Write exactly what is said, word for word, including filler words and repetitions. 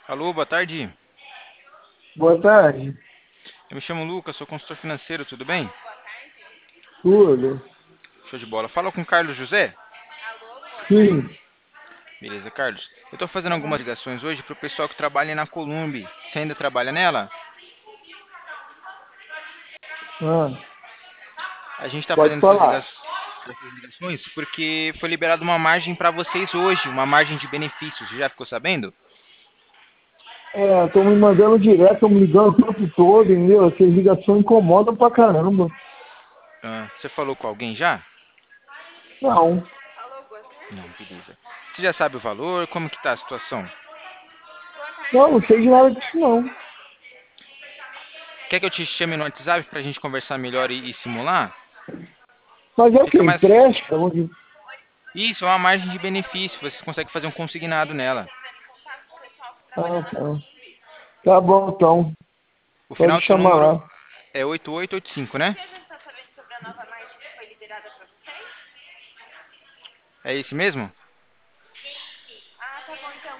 Alô, boa tarde. Boa tarde. Eu me chamo Lucas, sou consultor financeiro, tudo bem? Tudo? Show de bola. Fala com o Carlos José? Sim. Beleza, Carlos. Eu estou fazendo algumas ligações hoje para o pessoal que trabalha na Columbi. Você ainda trabalha nela? Ah, A gente está pode fazendo essas liga- falar. essas ligações porque foi liberada uma margem para vocês hoje, uma margem de benefícios. Você já ficou sabendo? É, estão me mandando direto, estão me ligando o tempo todo, entendeu? Essas ligações incomodam pra caramba. Ah, você falou com alguém já? Não, Não, beleza. Você já sabe o valor? Como que está a situação? não, não sei de nada disso não. Quer que eu te chame no WhatsApp para a gente conversar melhor e, e simular? Mas é o quê? Fica mais. Empréstimo? De- Isso, é uma margem de benefício. Você consegue fazer um consignado nela. Ah, tá. Tá bom, então. O Pode final do seu chamar número lá. é oito oito oito cinco, né? É esse mesmo?